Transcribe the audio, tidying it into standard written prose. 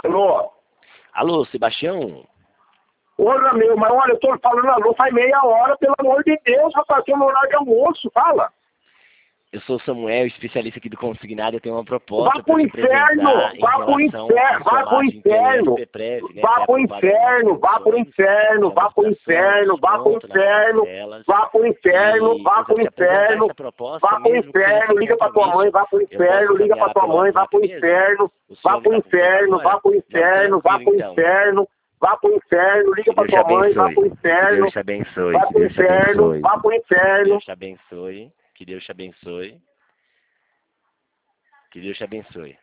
Alô? Alô, Sebastião? Olha, meu, mas olha, eu tô falando alô faz meia hora, pelo amor de Deus, rapaz, tem um horário de almoço, fala. Eu sou o Samuel, especialista aqui do Consignado. Eu tenho uma Vá proposta pro para te inferno, apresentar em vá pro relação inferno, ao vá seu pro laço inferno, PPREV, né? vá Que é pro aprovado em nossas inferno, vá pro condições, inferno, vá pro inferno, vá pro desconto nas inferno, parcelas. vá pro inferno, E vá eu pro quero te apresentar inferno, essa proposta, vá pro mesmo que você não inferno, se liga pra tua mãe, compromete. vá pro Eu posso inferno, liga pra encaminhar tua pelo mãe, vá WhatsApp pro mesmo? inferno, O vá senhor pro está com tempo inferno, vá agora? pro Não, inferno, vá tranquilo pro então. inferno, vá pro inferno, liga Que pra Deus te tua mãe, vá abençoe. pro Que Deus inferno, te abençoe. vá Que pro Deus te inferno, abençoe. vá pro Que inferno. Deus te abençoe. Que Deus te abençoe. Que Deus te abençoe.